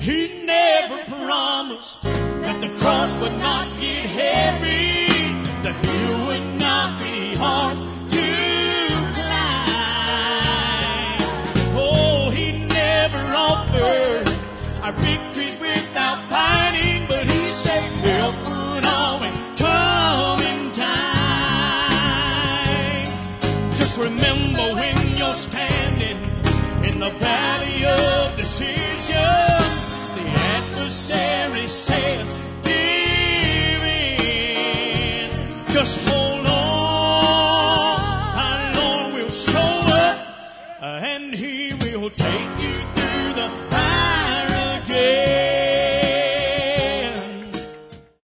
He never promised that the cross would not get heavy, the hill would not be hard to climb. Oh, he never offered our victories without fighting, but he said help would always come in time. Just remember when you're standing in the valley of decision, the adversary said, give in. Just hold on. Our Lord will show up and he will take you down.